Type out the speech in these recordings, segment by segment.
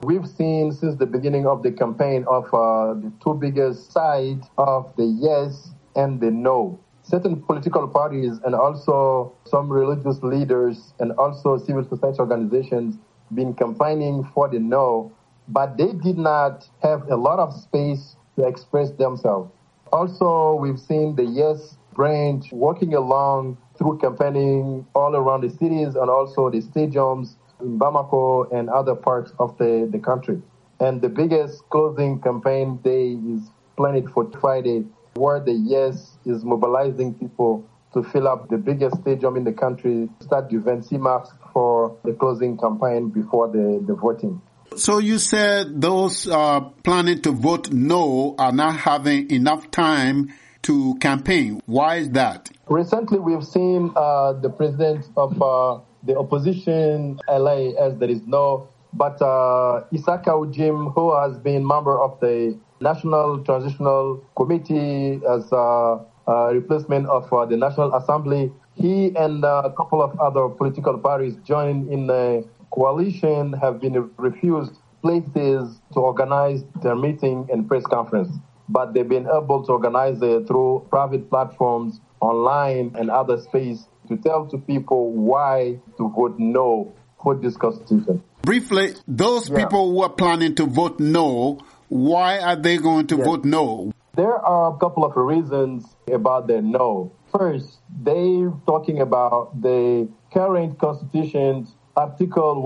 We've seen since the beginning of the campaign of the two biggest sides of the yes and the no. Certain political parties and also some religious leaders and also civil society organizations been campaigning for the no, but they did not have a lot of space to express themselves. Also, we've seen the yes branch working along through campaigning all around the cities and also the stadiums in Bamako and other parts of the country. And the biggest closing campaign day is planned for Friday, where the yes is mobilizing people to fill up the biggest stadium in the country, Stade du 26 Mars, for the closing campaign before the voting. So you said those planning to vote no are not having enough time to campaign. Why is that? Recently, we've seen the president of the opposition, LA, as there is no, but Isaka Ujim, who has been member of the National Transitional Committee as a replacement of the National Assembly, he and a couple of other political parties joined in the coalition have been refused places to organize their meeting and press conference. But they've been able to organize it through private platforms, online and other space to tell to people why to vote no for this constitution. Briefly, those people who are planning to vote no, why are they going to vote no? There are a couple of reasons about the no. First, they're talking about the current constitution's Article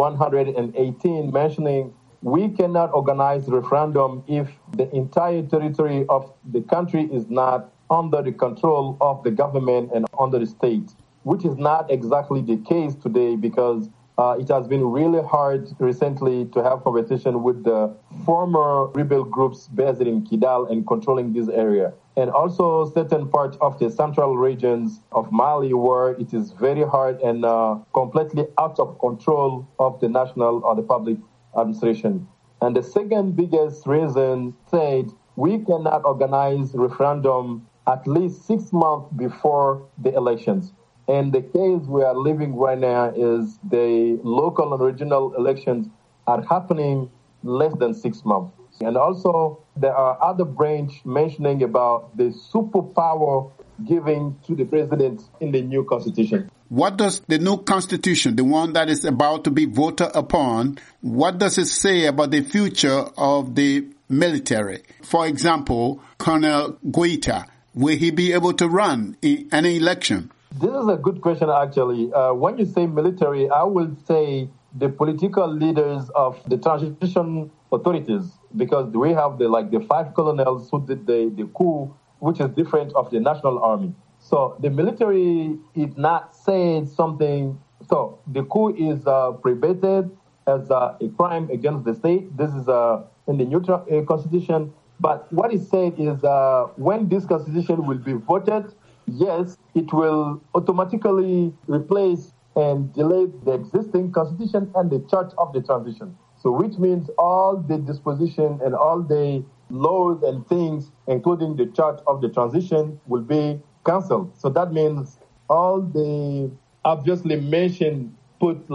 118 mentioning we cannot organize referendum if the entire territory of the country is not under the control of the government and under the state, which is not exactly the case today because it has been really hard recently to have conversation with the former rebel groups based in Kidal and controlling this area. And also certain parts of the central regions of Mali where it is very hard and completely out of control of the national or the public administration. And the second biggest reason said we cannot organize referendum at least 6 months before the elections. And the case we are living right now is the local and regional elections are happening less than 6 months. And also there are other branch mentioning about the superpower given to the president in the new constitution. What does the new constitution, the one that is about to be voted upon, what does it say about the future of the military? For example, Colonel Goita, will he be able to run in any election? This is a good question, actually. When you say military, I will say the political leaders of the transition authorities, because we have the 5 colonels who did the coup, which is different of the national army. So the military is not saying something. So the coup is prohibited as a crime against the state. This is in the new constitution. But what is said is when this constitution will be voted, yes, it will automatically replace and delay the existing constitution and the church of the transition. So which means all the disposition and all the laws and things, including the church of the transition, will be cancelled. So that means all the obviously mentioned put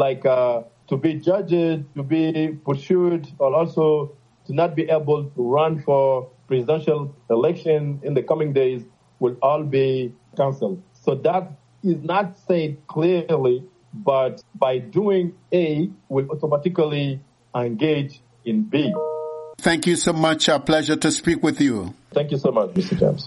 to be judged, to be pursued, or also to not be able to run for presidential election in the coming days will all be cancelled. So that is not said clearly, but by doing A, will automatically engage in B. Thank you so much. A pleasure to speak with you. Thank you so much, Mr. James.